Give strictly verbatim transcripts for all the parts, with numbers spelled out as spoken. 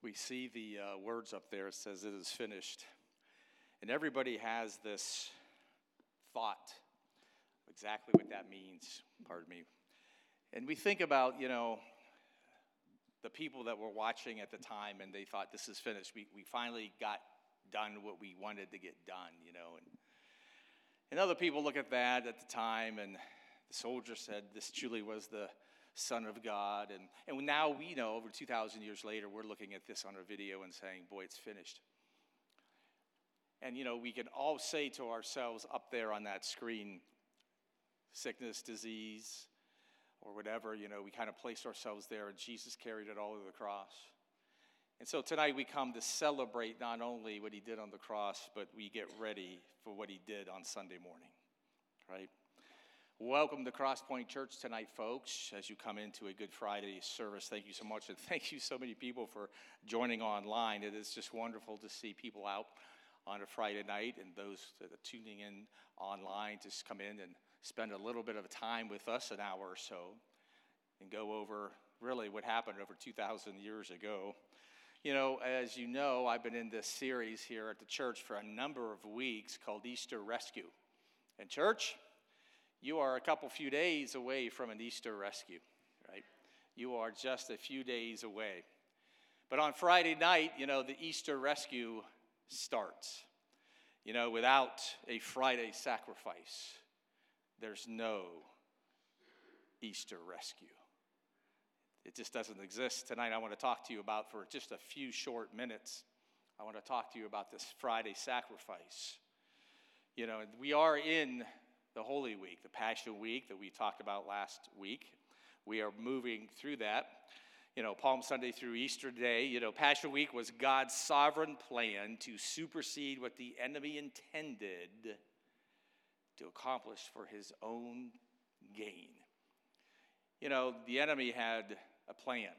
we see the uh, words up there. It says, "It is finished." And everybody has this thought of exactly what that means, pardon me. And we think about, you know, the people that were watching at the time, and they thought, this is finished. We we finally got done what we wanted to get done, you know. And, and other people look at that at the time, and the soldier said, this truly was the Son of God. And, and now we know, over two thousand years later, we're looking at this on a video and saying, boy, it's finished. And, you know, we can all say to ourselves up there on that screen, sickness, disease, or whatever, you know, we kind of place ourselves there, and Jesus carried it all to the cross. And so tonight we come to celebrate not only what he did on the cross, but we get ready for what he did on Sunday morning, right? Welcome to Cross Point Church tonight, folks, as you come into a Good Friday service. Thank you so much, and thank you so many people for joining online. It is just wonderful to see people out on a Friday night, and those that are tuning in online to come in and spend a little bit of time with us, an hour or so, and go over really what happened over two thousand years ago. You know, as you know, I've been in this series here at the church for a number of weeks called Easter Rescue. And church, you are a couple few days away from an Easter rescue, right? You are just a few days away. But on Friday night, you know, the Easter rescue starts. You know, without a Friday sacrifice, there's no Easter rescue. It just doesn't exist. Tonight I want to talk to you about, for just a few short minutes, I want to talk to you about this Friday sacrifice. You know, we are in the Holy Week, the Passion Week that we talked about last week. We are moving through that. You know, Palm Sunday through Easter Day. You know, Passion Week was God's sovereign plan to supersede what the enemy intended to accomplish for his own gain. You know, the enemy had a plan.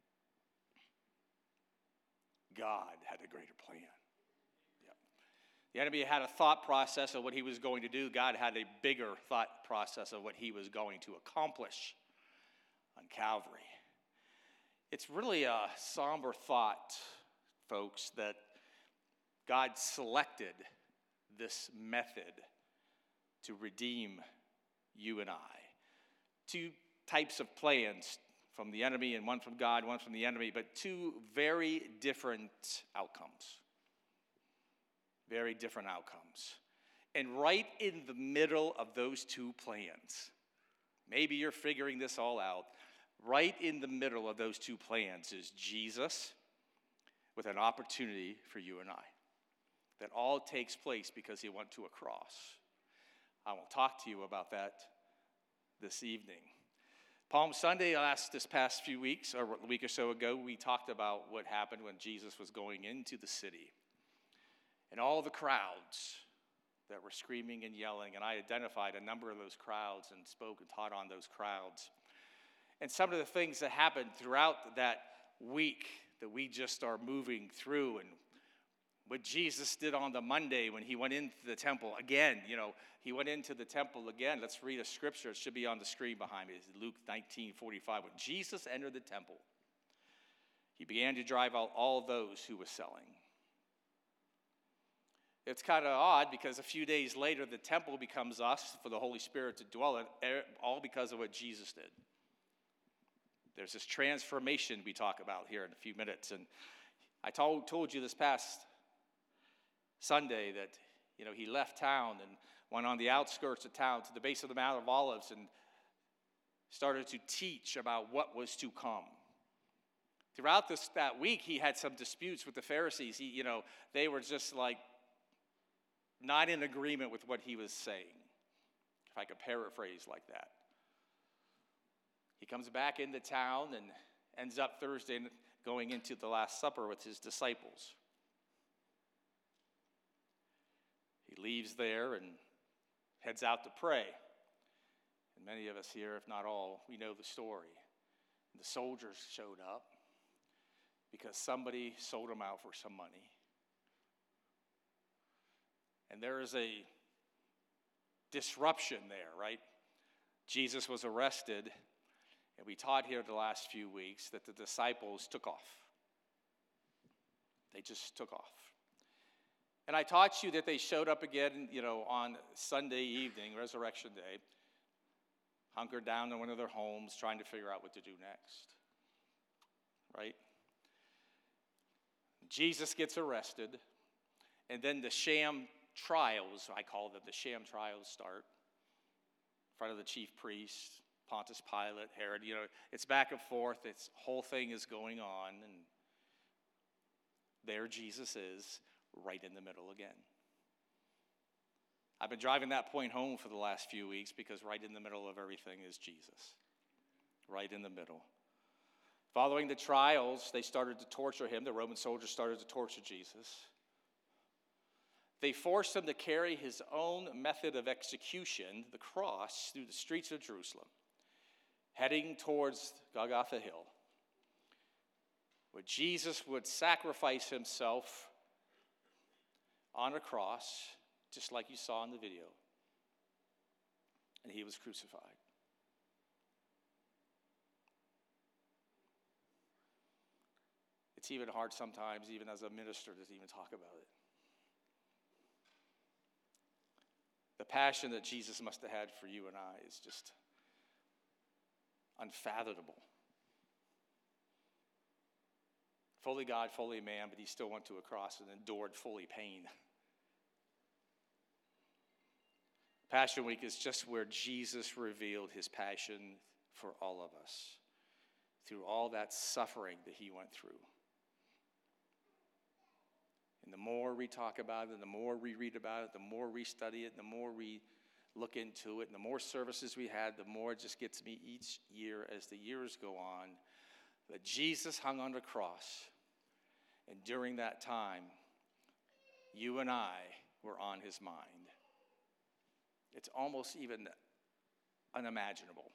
God had a greater plan. Yep. The enemy had a thought process of what he was going to do. God had a bigger thought process of what he was going to accomplish on Calvary. It's really a somber thought, folks, that God selected this method to redeem you and I. Two types of plans from the enemy, and one from God, one from the enemy, but two very different outcomes. Very different outcomes. And right in the middle of those two plans, maybe you're figuring this all out, right in the middle of those two plans is Jesus with an opportunity for you and I. That all takes place because he went to a cross. I will talk to you about that this evening. Palm Sunday, last this past few weeks, or a week or so ago, we talked about what happened when Jesus was going into the city. And all the crowds that were screaming and yelling, and I identified a number of those crowds and spoke and taught on those crowds. And some of the things that happened throughout that week that we just are moving through, and what Jesus did on the Monday when he went into the temple again, you know, he went into the temple again. Let's read a scripture. It should be on the screen behind me. It's Luke nineteen forty-five. When Jesus entered the temple, he began to drive out all those who were selling. It's kind of odd because a few days later, the temple becomes us for the Holy Spirit to dwell in, all because of what Jesus did. There's this transformation we talk about here in a few minutes. And I told, told you this past Sunday that, you know, he left town and went on the outskirts of town to the base of the Mount of Olives and started to teach about what was to come. Throughout this that week, he had some disputes with the Pharisees. He, you know, they were just like not in agreement with what he was saying, if I could paraphrase like that. He comes back into town and ends up Thursday going into the Last Supper with his disciples. He leaves there and heads out to pray. And many of us here, if not all, we know the story. The soldiers showed up because somebody sold them out for some money. And there is a disruption there, right? Jesus was arrested, and we taught here the last few weeks that the disciples took off. They just took off. And I taught you that they showed up again, you know, on Sunday evening, Resurrection Day, hunkered down in one of their homes, trying to figure out what to do next. Right? Jesus gets arrested, and then the sham trials, I call them the sham trials, start in front of the chief priest, Pontius Pilate, Herod. You know, it's back and forth. It's whole thing is going on, and there Jesus is, right in the middle again. I've been driving that point home for the last few weeks because right in the middle of everything is Jesus. Right in the middle. Following the trials, they started to torture him. The Roman soldiers started to torture Jesus. They forced him to carry his own method of execution, the cross, through the streets of Jerusalem, heading towards Golgotha Hill, where Jesus would sacrifice himself on a cross, just like you saw in the video, and he was crucified. It's even hard sometimes, even as a minister, to even talk about it. The passion that Jesus must have had for you and I is just unfathomable. Fully God, fully man, but he still went to a cross and endured fully pain. Passion Week is just where Jesus revealed his passion for all of us through all that suffering that he went through. And the more we talk about it, and the more we read about it, the more we study it, the more we look into it, and the more services we had, the more it just gets me each year as the years go on that Jesus hung on the cross. And during that time, you and I were on his mind. It's almost even unimaginable.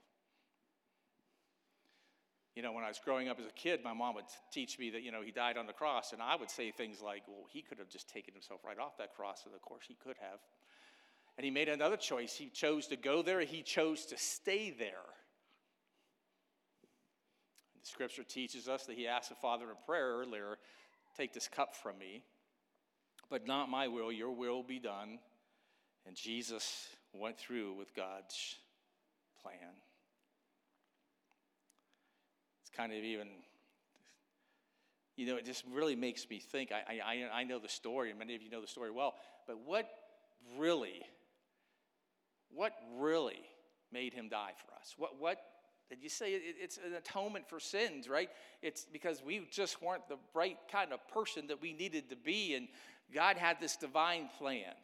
You know, when I was growing up as a kid, my mom would teach me that, you know, he died on the cross, and I would say things like, well, he could have just taken himself right off that cross, and of course he could have. And he made another choice. He chose to go there. He chose to stay there. The scripture teaches us that he asked the Father in prayer earlier, take this cup from me, but not my will, your will be done. And Jesus went through with God's plan. It's kind of even, you know, it just really makes me think. I, I, I know the story, and many of you know the story well, but what really, what really made him die for us? What, what, did you say it, it's an atonement for sins, right? It's because we just weren't the right kind of person that we needed to be, and God had this divine plan.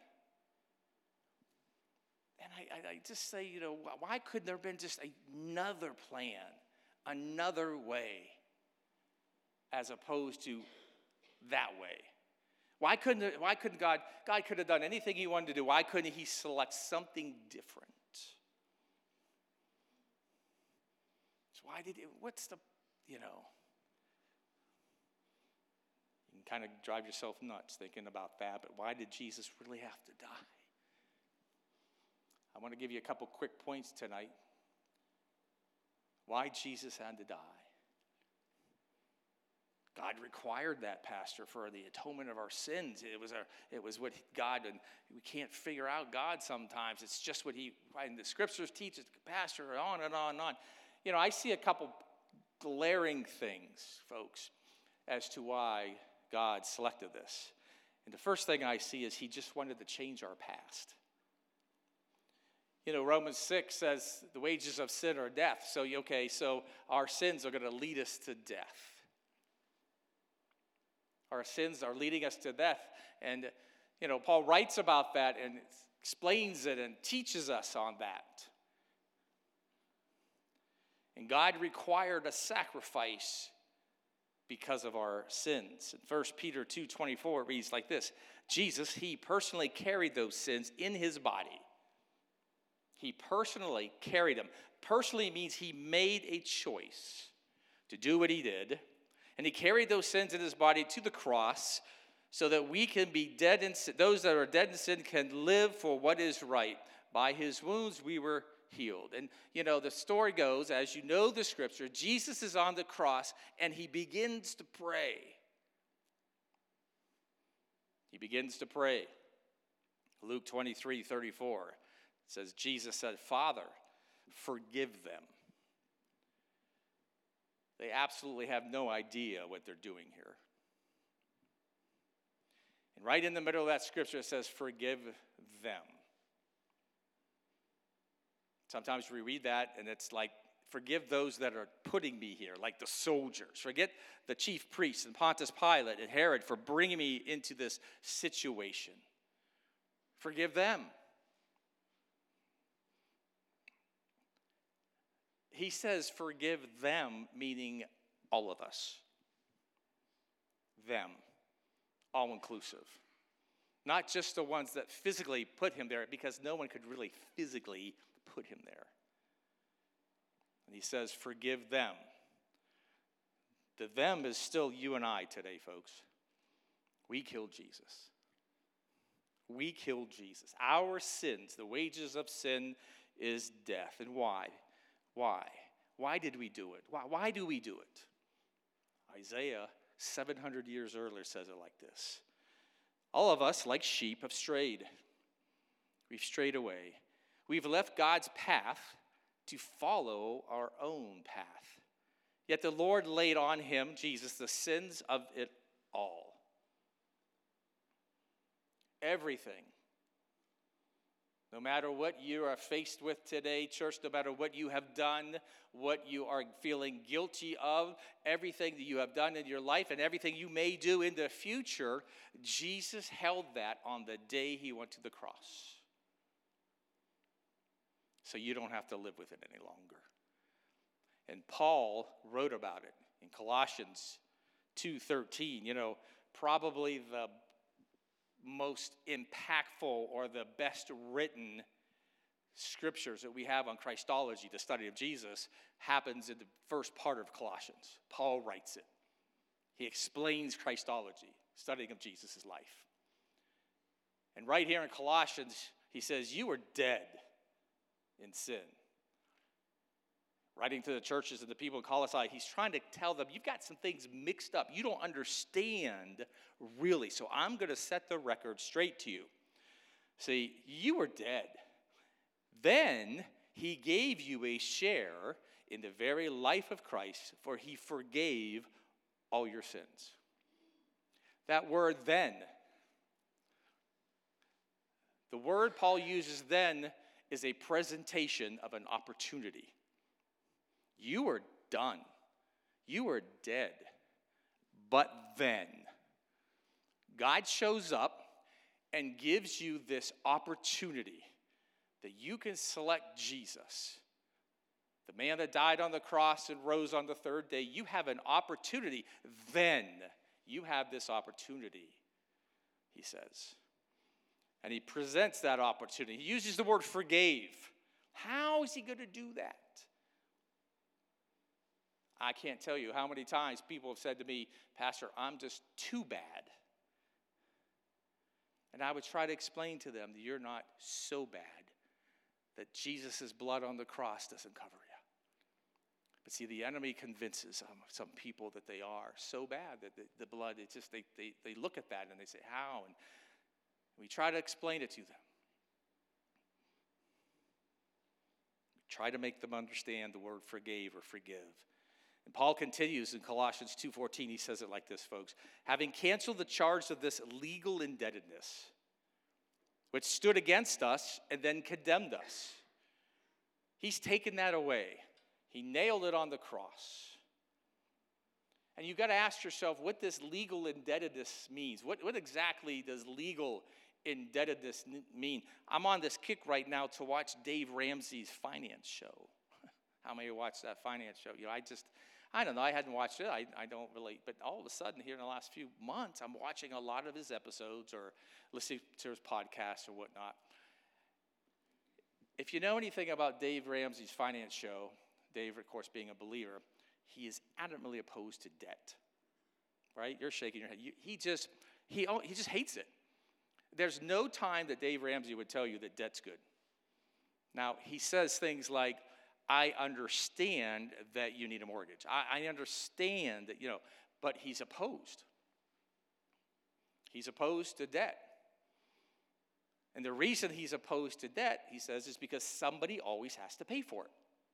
And I, I, I just say, you know, why couldn't there have been just another plan, another way, as opposed to that way? Why couldn't, it, why couldn't God, God could have done anything he wanted to do. Why couldn't he select something different? So why did it, what's the, you know, you can kind of drive yourself nuts thinking about that, but why did Jesus really have to die? I want to give you a couple quick points tonight. Why Jesus had to die. God required that, Pastor, for the atonement of our sins. It was, a, it was what God, and we can't figure out God sometimes. It's just what he, and the scriptures teach us, Pastor, on and on and on. You know, I see a couple glaring things, folks, as to why God selected this. And the first thing I see is he just wanted to change our past. You know, Romans six says the wages of sin are death. So, okay, so our sins are going to lead us to death. Our sins are leading us to death. And, you know, Paul writes about that and explains it and teaches us on that. And God required a sacrifice because of our sins. In First Peter two twenty-four, it reads like this. Jesus, he personally carried those sins in his body. He personally carried them. Personally means he made a choice to do what he did. And he carried those sins in his body to the cross so that we can be dead in sin. Those that are dead in sin can live for what is right. By his wounds we were healed. And, you know, the story goes, as you know the scripture, Jesus is on the cross and he begins to pray. He begins to pray. Luke twenty-three thirty-four says, Jesus said, Father, forgive them. They absolutely have no idea what they're doing here. And right in the middle of that scripture, it says, forgive them. Sometimes we read that, and it's like, forgive those that are putting me here, like the soldiers. Forget the chief priests and Pontius Pilate and Herod for bringing me into this situation. Forgive them. He says, forgive them, meaning all of us. Them. All inclusive. Not just the ones that physically put him there, because no one could really physically put him there. And he says, forgive them. The them is still you and I today, folks. We killed Jesus. We killed Jesus. Our sins, the wages of sin is death. And why? Why? Why did we do it? Why, why do we do it? Isaiah, seven hundred years earlier, says it like this. All of us, like sheep, have strayed. We've strayed away. We've left God's path to follow our own path. Yet the Lord laid on him, Jesus, the sins of it all. Everything. No matter what you are faced with today, church, no matter what you have done, what you are feeling guilty of, everything that you have done in your life and everything you may do in the future, Jesus held that on the day he went to the cross. So you don't have to live with it any longer. And Paul wrote about it in Colossians two thirteen, you know, probably the most impactful or the best written scriptures that we have on Christology, the study of Jesus, happens in the first part of Colossians. Paul writes it. He explains Christology, studying of Jesus' life. And right here in Colossians, he says, you were dead in sin. Writing to the churches and the people in Colossae, he's trying to tell them, you've got some things mixed up. You don't understand really. So I'm going to set the record straight to you. See, you were dead. Then he gave you a share in the very life of Christ, for he forgave all your sins. That word then, the word Paul uses then is a presentation of an opportunity. You were done. You were dead. But then, God shows up and gives you this opportunity that you can select Jesus, the man that died on the cross and rose on the third day. You have an opportunity. Then, you have this opportunity, he says. And he presents that opportunity. He uses the word forgave. How is he going to do that? I can't tell you how many times people have said to me, Pastor, I'm just too bad. And I would try to explain to them that you're not so bad, that Jesus' blood on the cross doesn't cover you. But see, the enemy convinces some, some people that they are so bad that the, the blood, it's just, they, they, they look at that and they say, how? And we try to explain it to them. We try to make them understand the word forgave or forgive. And Paul continues in Colossians two fourteen, he says it like this, folks. Having canceled the charge of this legal indebtedness, which stood against us and then condemned us. He's taken that away. He nailed it on the cross. And you've got to ask yourself what this legal indebtedness means. What, what exactly does legal indebtedness mean? I'm on this kick right now to watch Dave Ramsey's finance show. How many watch that finance show? You know, I just, I don't know. I hadn't watched it. I, I don't really. But all of a sudden, here in the last few months, I'm watching a lot of his episodes or listening to his podcasts or whatnot. If you know anything about Dave Ramsey's finance show, Dave, of course, being a believer, he is adamantly opposed to debt. Right? You're shaking your head. You, he just, he, he just hates it. There's no time that Dave Ramsey would tell you that debt's good. Now, he says things like, I understand that you need a mortgage. I, I understand that, you know, but he's opposed. He's opposed to debt. And the reason he's opposed to debt, he says, is because somebody always has to pay for it.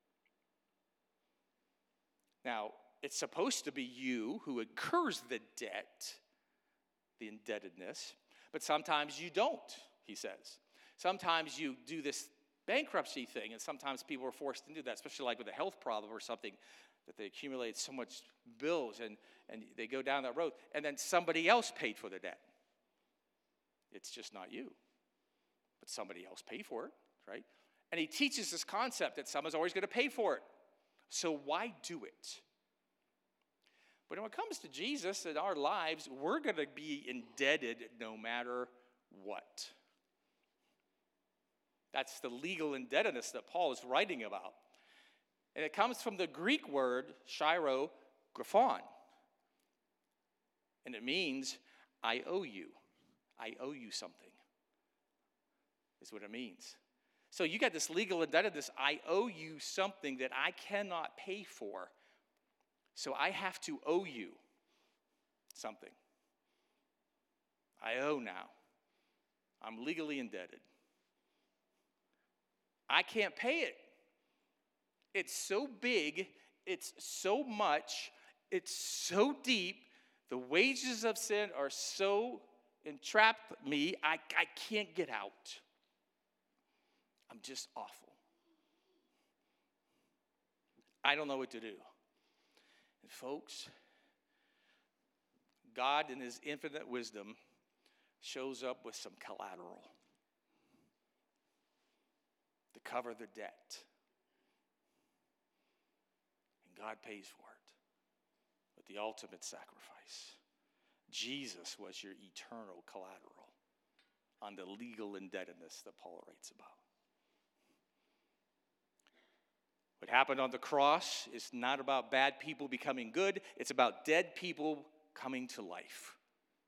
Now, it's supposed to be you who incurs the debt, the indebtedness, but sometimes you don't, he says. Sometimes you do this bankruptcy thing, and sometimes people are forced to do that, especially like with a health problem or something, that they accumulate so much bills, and, and they go down that road, and then somebody else paid for the debt. It's just not you, but somebody else paid for it, right? And he teaches this concept that someone's always going to pay for it. So why do it? But when it comes to Jesus in our lives, we're going to be indebted no matter what. That's the legal indebtedness that Paul is writing about. And it comes from the Greek word chirographan. And it means, I owe you. I owe you something, is what it means. So you got this legal indebtedness. I owe you something that I cannot pay for. So I have to owe you something. I owe now. I'm legally indebted. I can't pay it. It's so big, it's so much, it's so deep. The wages of sin are so entrapped me, I, I can't get out. I'm just awful. I don't know what to do. And folks, God in his infinite wisdom shows up with some collateral to cover the debt. And God pays for it with the ultimate sacrifice. Jesus was your eternal collateral on the legal indebtedness that Paul writes about. What happened on the cross is not about bad people becoming good. It's about dead people coming to life.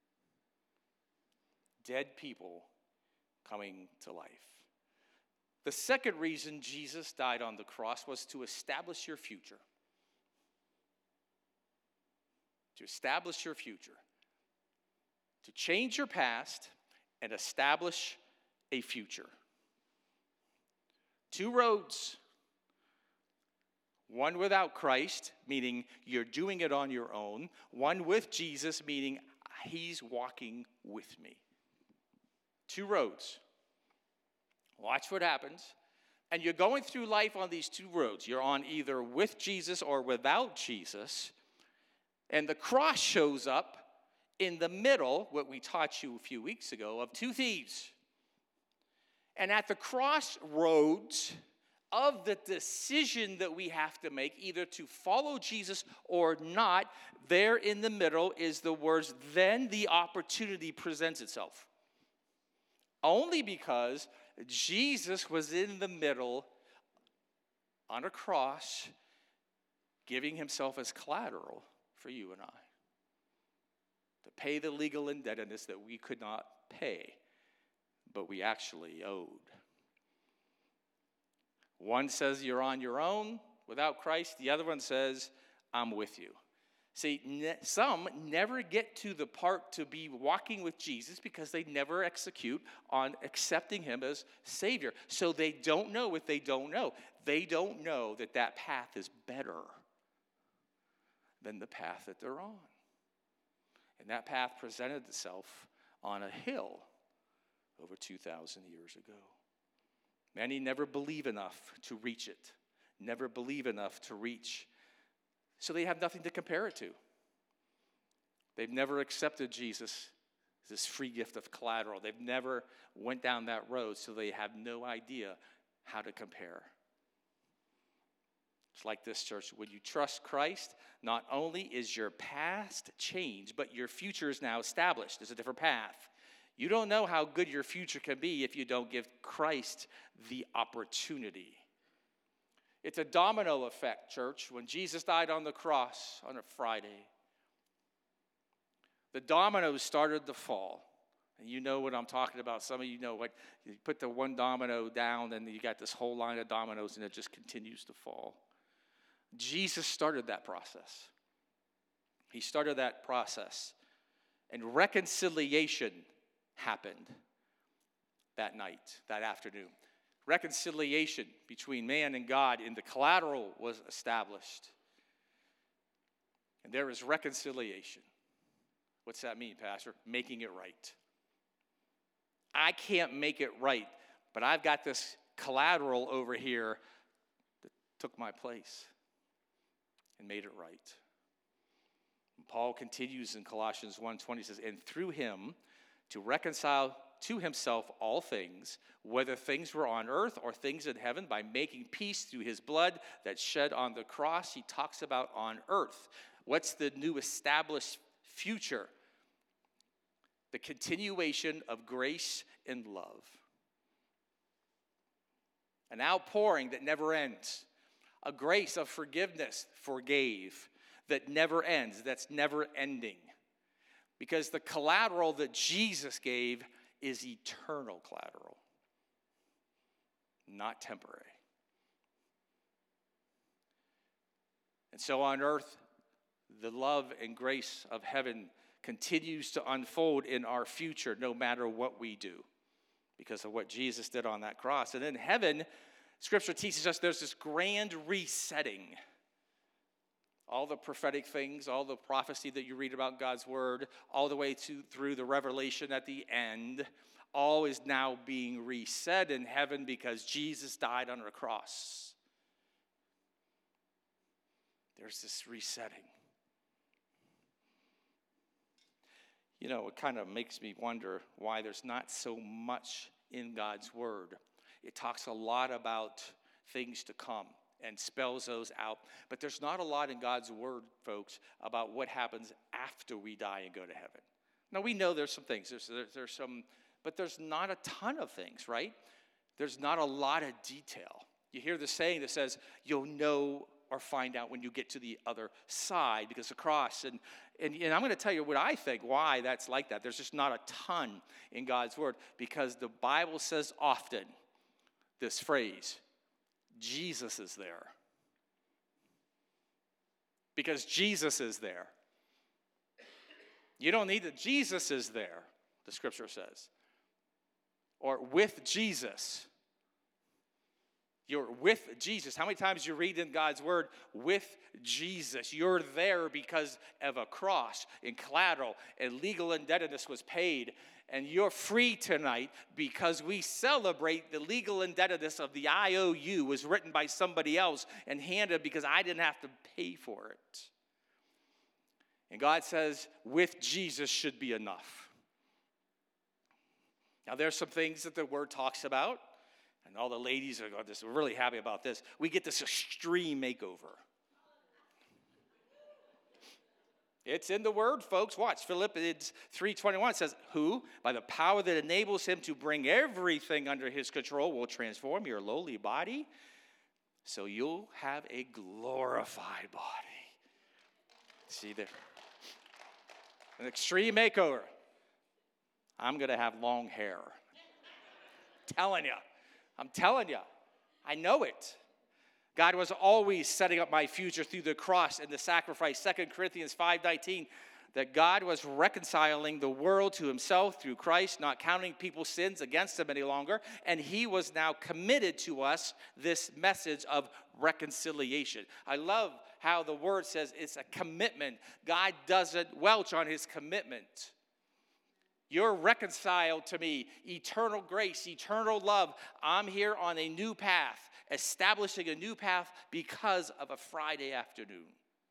Dead people coming to life. The second reason Jesus died on the cross was to establish your future. To establish your future. To change your past and establish a future. Two roads. One without Christ, meaning you're doing it on your own. One with Jesus, meaning he's walking with me. Two roads. Watch what happens. And you're going through life on these two roads. You're on either with Jesus or without Jesus. And the cross shows up in the middle, what we taught you a few weeks ago, of two thieves. And at the crossroads of the decision that we have to make, either to follow Jesus or not, there in the middle is the words, then the opportunity presents itself. Only because Jesus was in the middle on a cross, giving himself as collateral for you and I. To pay the legal indebtedness that we could not pay, but we actually owed. One says you're on your own without Christ. The other one says, I'm with you. See, ne- some never get to the part to be walking with Jesus because they never execute on accepting him as Savior. So they don't know what they don't know. They don't know that that path is better than the path that they're on. And that path presented itself on a hill over two thousand years ago. Many never believe enough to reach it, never believe enough to reach. So they have nothing to compare it to. They've never accepted Jesus as this free gift of collateral. They've never went down that road, so they have no idea how to compare. It's like this, church. When you trust Christ, not only is your past changed, but your future is now established. There's a different path. You don't know how good your future can be if you don't give Christ the opportunity. It's a domino effect, church. When Jesus died on the cross on a Friday, the dominoes started to fall. And you know what I'm talking about. Some of you know what, you put the one domino down and you got this whole line of dominoes and it just continues to fall. Jesus started that process. He started that process. And reconciliation happened that night, that afternoon. Reconciliation between man and God in the collateral was established. And there is reconciliation. What's that mean, Pastor? Making it right. I can't make it right, but I've got this collateral over here that took my place and made it right. And Paul continues in Colossians one twenty, says, and through him to reconcile to himself all things, whether things were on earth or things in heaven, by making peace through his blood that shed on the cross. He talks about on earth. What's the new established future? The continuation of grace and love. An outpouring that never ends. A grace of forgiveness, forgave, that never ends, that's never ending. Because the collateral that Jesus gave is eternal collateral, not temporary. And so on earth, the love and grace of heaven continues to unfold in our future no matter what we do because of what Jesus did on that cross. And in heaven, Scripture teaches us there's this grand resetting. All the prophetic things, all the prophecy that you read about God's word, all the way to through the revelation at the end, all is now being reset in heaven because Jesus died on a cross. There's this resetting. You know, it kind of makes me wonder why there's not so much in God's word. It talks a lot about things to come and spells those out. But there's not a lot in God's word, folks, about what happens after we die and go to heaven. Now, we know there's some things. There's, there's, there's some, but there's not a ton of things, right? There's not a lot of detail. You hear the saying that says, you'll know or find out when you get to the other side, because the cross, and, and, and I'm going to tell you what I think, why that's like that. There's just not a ton in God's word, because the Bible says often this phrase, Jesus is there. Because Jesus is there. You don't need that. Jesus is there, the Scripture says. Or with Jesus. You're with Jesus. How many times you read in God's word, with Jesus? You're there because of a cross and collateral and legal indebtedness was paid. And you're free tonight because we celebrate the legal indebtedness of the I O U was written by somebody else and handed because I didn't have to pay for it. And God says, with Jesus should be enough. Now, there's some things that the word talks about. And all the ladies are just really happy about this. We get this extreme makeover. It's in the word, folks. Watch. Philippians three twenty-one says, who, by the power that enables him to bring everything under his control, will transform your lowly body so you'll have a glorified body. See there? An extreme makeover. I'm going to have long hair. Telling you. I'm telling you, I know it. God was always setting up my future through the cross and the sacrifice. Second Corinthians five nineteen, that God was reconciling the world to himself through Christ, not counting people's sins against them any longer. And he was now committed to us this message of reconciliation. I love how the word says it's a commitment. God doesn't welch on his commitment. You're reconciled to me, eternal grace, eternal love. I'm here on a new path, establishing a new path because of a Friday afternoon.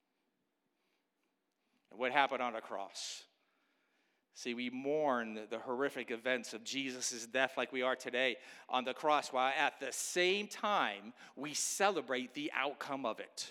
And what happened on a cross? See, we mourn the horrific events of Jesus' death like we are today on the cross, while at the same time, we celebrate the outcome of it.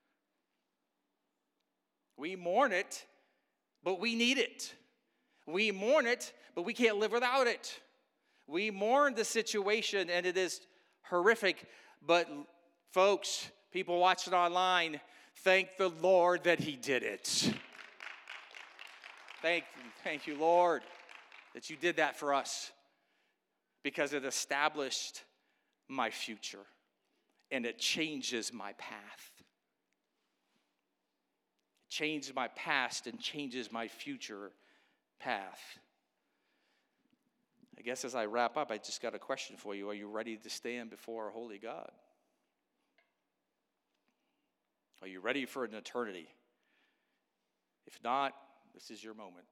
We mourn it, but we need it. We mourn it, but we can't live without it. We mourn the situation, and it is horrific. But, folks, people watching online, thank the Lord that he did it. Thank, thank you, Lord, that you did that for us, because it established my future, and it changes my path. It changes my past and changes my future. path. I guess as I wrap up, I just got a question for you. Are you ready to stand before a holy God? Are you ready for an eternity? If not, this is your moment.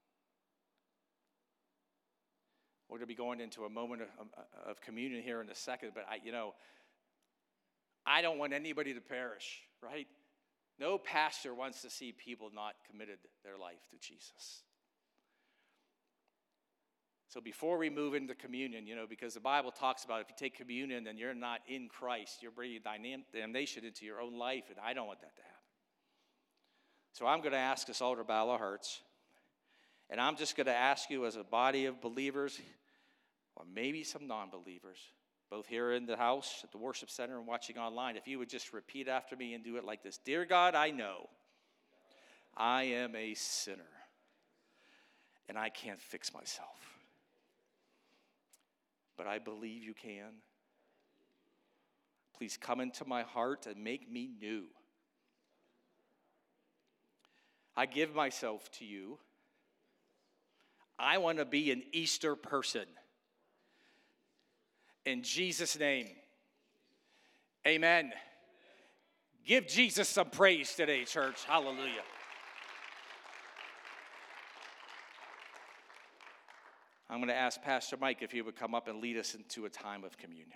We're going to be going into a moment of, of communion here in a second, but I, you know, I don't want anybody to perish, right? No pastor wants to see people not committed their life to Jesus. So before we move into communion, you know, because the Bible talks about if you take communion and you're not in Christ, you're bringing damnation into your own life, and I don't want that to happen. So I'm going to ask us all to bow our hearts, and I'm just going to ask you as a body of believers, or maybe some non-believers, both here in the house, at the worship center, and watching online, if you would just repeat after me and do it like this. Dear God, I know I am a sinner, and I can't fix myself. But I believe you can. Please come into my heart and make me new. I give myself to you. I want to be an Easter person. In Jesus' name, amen. Give Jesus some praise today, church. Hallelujah. I'm going to ask Pastor Mike if he would come up and lead us into a time of communion.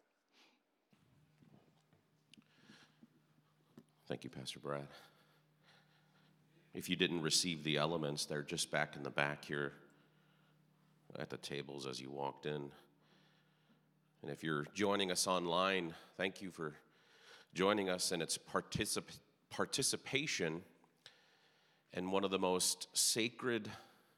Thank you, Pastor Brad. If you didn't receive the elements, they're just back in the back here at the tables as you walked in. And if you're joining us online, thank you for joining us in its particip- participation in one of the most sacred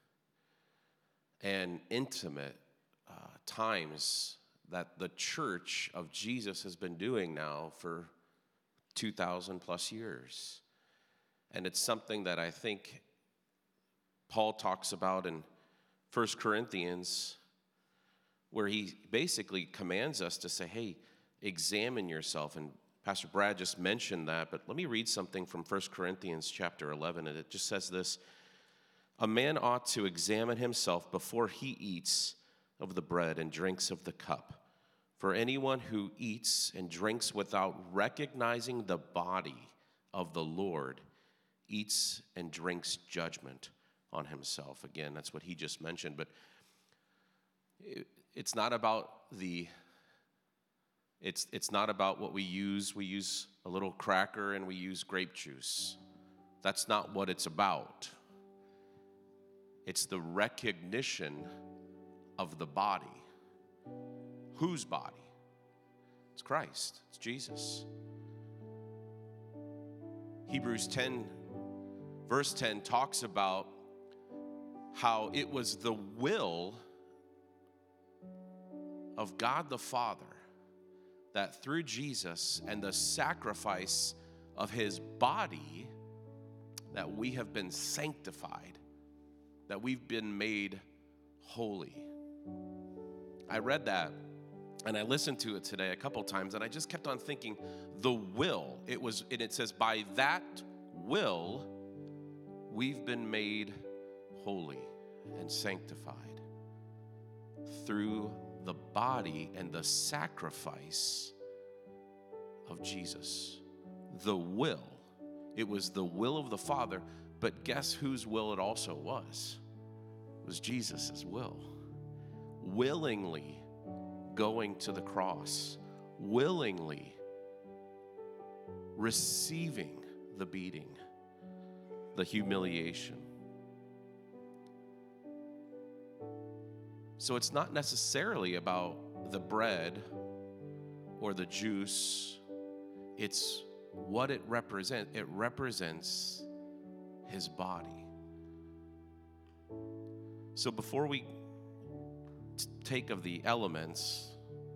and intimate uh, times that the Church of Jesus has been doing now for two thousand plus years. And it's something that I think Paul talks about in First Corinthians, where he basically commands us to say, hey, examine yourself. And Pastor Brad just mentioned that, but let me read something from First Corinthians chapter eleven, and it just says this: a man ought to examine himself before he eats of the bread and drinks of the cup. For anyone who eats and drinks without recognizing the body of the Lord eats and drinks judgment on himself. Again, that's what he just mentioned, but it, it's not about the, it's, it's not about what we use. We use a little cracker and we use grape juice. That's not what it's about. It's the recognition of the body. Whose body? It's Christ. It's Jesus. Hebrews ten, verse ten talks about how it was the will of God the Father that through Jesus and the sacrifice of his body that we have been sanctified, that we've been made holy. I read that and I listened to it today a couple times, and I just kept on thinking, the will, it was, and it says, by that will, we've been made holy and sanctified through the body and the sacrifice of Jesus. The will. It was the will of the Father, but guess whose will it also was? It was Jesus' will. Willingly going to the cross, willingly receiving the beating, the humiliation. So it's not necessarily about the bread or the juice. It's what it represents. It represents his body. So before we t- take of the elements,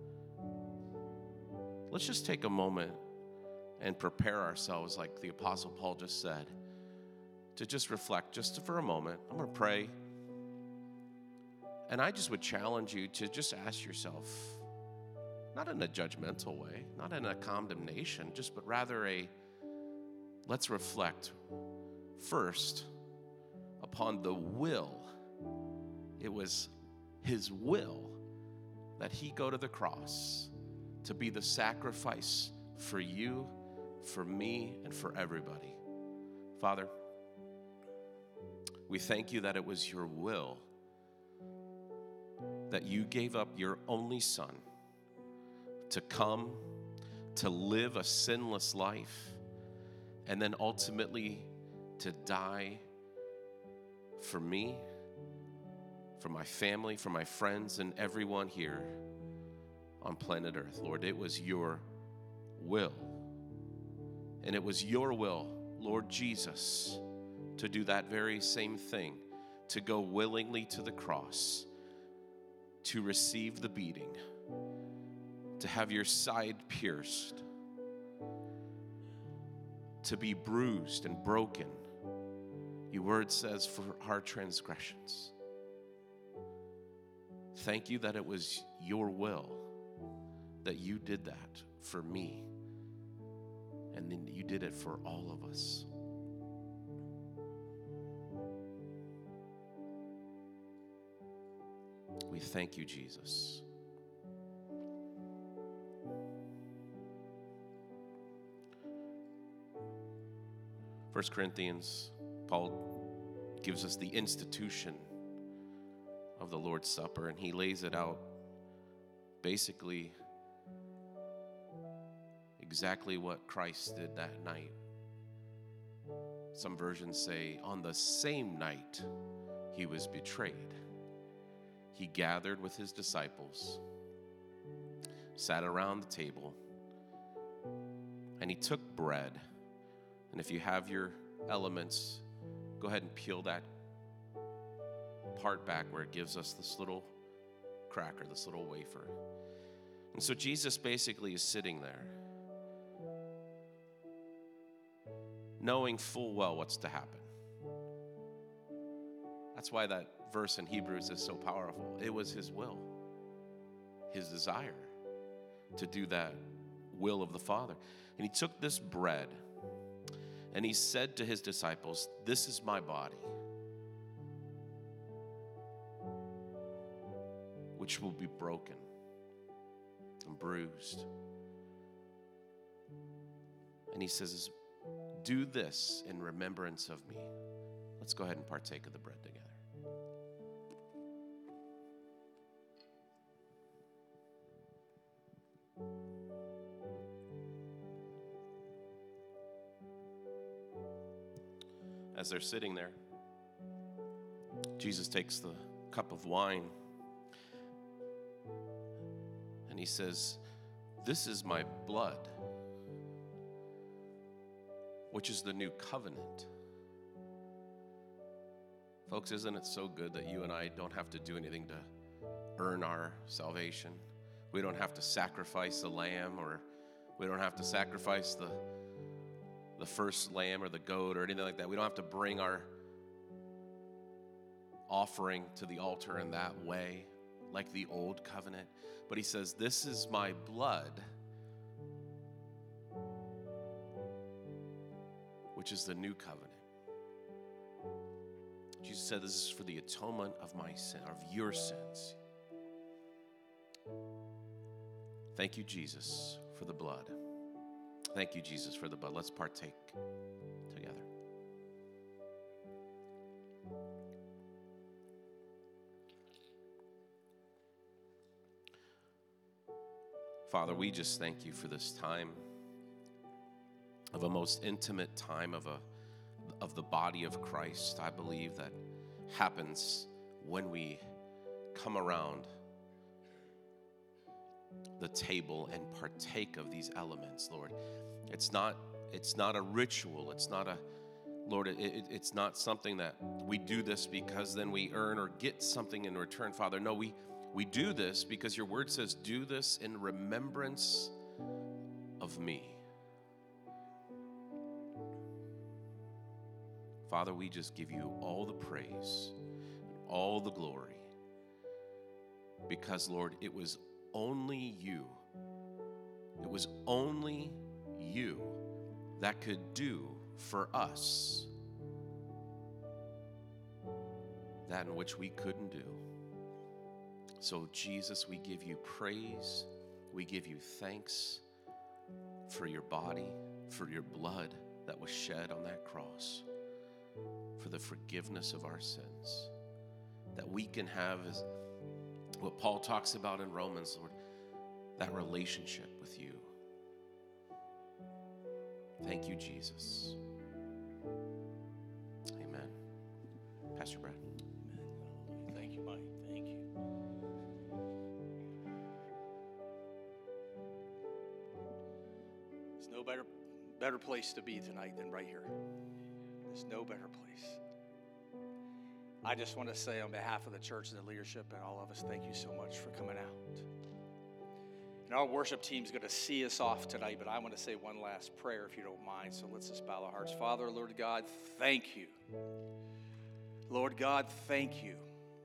let's just take a moment and prepare ourselves, like the Apostle Paul just said, to just reflect just for a moment. I'm going to pray. And I just would challenge you to just ask yourself, not in a judgmental way, not in a condemnation, just but rather a, let's reflect first upon the will It was his will that he go to the cross to be the sacrifice for you, for me, and for everybody. Father, we thank you that it was your will that you gave up your only son to come, to live a sinless life, and then ultimately to die for me, for my family, for my friends, and everyone here on planet Earth. Lord, it was your will. And it was your will, Lord Jesus, to do that very same thing, to go willingly to the cross, to receive the beating, to have your side pierced, to be bruised and broken. Your word says, for our transgressions. Thank you that it was your will that you did that for me, and then you did it for all of us. We thank you, Jesus. First Corinthians, Paul gives us the institution of the Lord's Supper, and he lays it out basically exactly what Christ did that night. Some versions say on the same night he was betrayed, he gathered with his disciples, sat around the table, and he took bread. And if you have your elements, go ahead and peel that part back where it gives us this little cracker, this little wafer. And so Jesus basically is sitting there, knowing full well what's to happen. That's why that verse in Hebrews is so powerful. It was his will, his desire to do that will of the Father. And he took this bread and he said to his disciples, "This is my body, which will be broken and bruised." And he says, "Do this in remembrance of me." Let's go ahead and partake of the bread together. As they're sitting there, Jesus takes the cup of wine and he says, "This is my blood, which is the new covenant." Folks, isn't it so good that you and I don't have to do anything to earn our salvation? We don't have to sacrifice a lamb, or we don't have to sacrifice the the first lamb or the goat or anything like that. We don't have to bring our offering to the altar in that way, like the old covenant. But he says, "This is my blood, which is the new covenant." Jesus said, "This is for the atonement of my sin, of your sins." Thank you, Jesus, for the blood. Thank you, Jesus, for the blood. Let's partake together. Father, we just thank you for this time of a most intimate time of a of the body of Christ. I believe that happens when we come around the table and partake of these elements, Lord. It's not it's not a ritual. It's not a Lord, it, it, it's not something that we do this because then we earn or get something in return, Father. No, we we do this because your word says, "Do this in remembrance of me." Father, we just give you all the praise, all the glory, because, Lord, it was only you, it was only you that could do for us that in which we couldn't do. So Jesus, we give you praise, we give you thanks for your body, for your blood that was shed on that cross, for the forgiveness of our sins, that we can have, is what Paul talks about in Romans, Lord, that relationship with you. Thank you, Jesus. Amen. Pastor Brad. Thank you, Mike. Thank you. There's no better, better place to be tonight than right here. There's no better place. I just want to say on behalf of the church and the leadership and all of us, thank you so much for coming out. And our worship team's going to see us off tonight, but I want to say one last prayer if you don't mind. So let's just bow our hearts. Father, Lord God, thank you. Lord God, thank you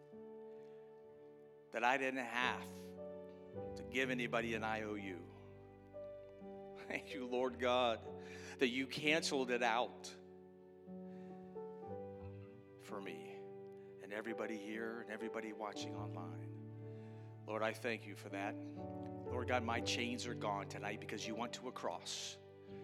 that I didn't have to give anybody an I O U. Thank you, Lord God, that you canceled it out for me and everybody here and everybody watching online. Lord, I thank you for that. Lord God, my chains are gone tonight because you went to a cross.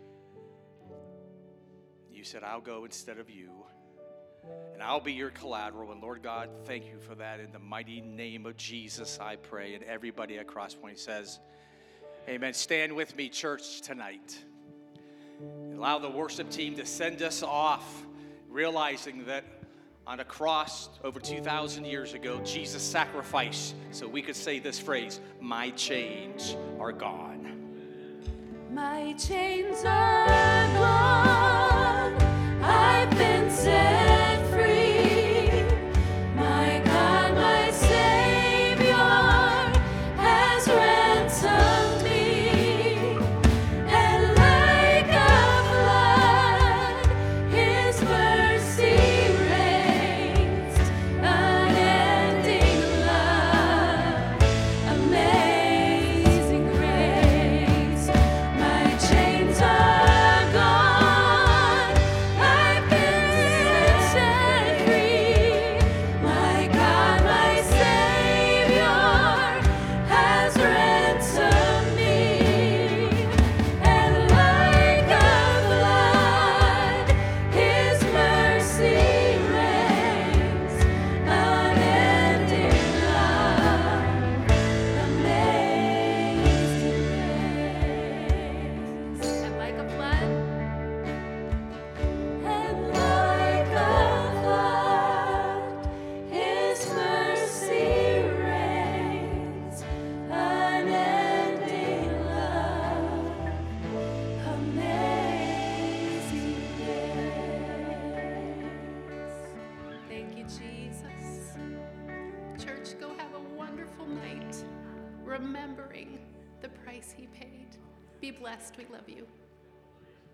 You said, I'll go instead of you, and I'll be your collateral. And Lord God, thank you for that. In the mighty name of Jesus, I pray. And everybody at Crosspoint says, amen. Stand with me, church, tonight. Allow the worship team to send us off, realizing that on a cross over two thousand years ago, Jesus sacrificed so we could say this phrase, my chains are gone. My chains are gone. I've been set free. My God, my Savior has ransomed me. And like a flood, His mercy raised, unending love, amazing grace. My chains are gone. I've been set free. My God, my Savior has ransomed me. And like a flood, His mercy raised, unending love, amazing grace. And like a flood, and like a flood, His mercy raised, unending love, amazing grace. Thank you, Jesus. Church, go have a wonderful night, remembering the price He paid. Be blessed. We love you.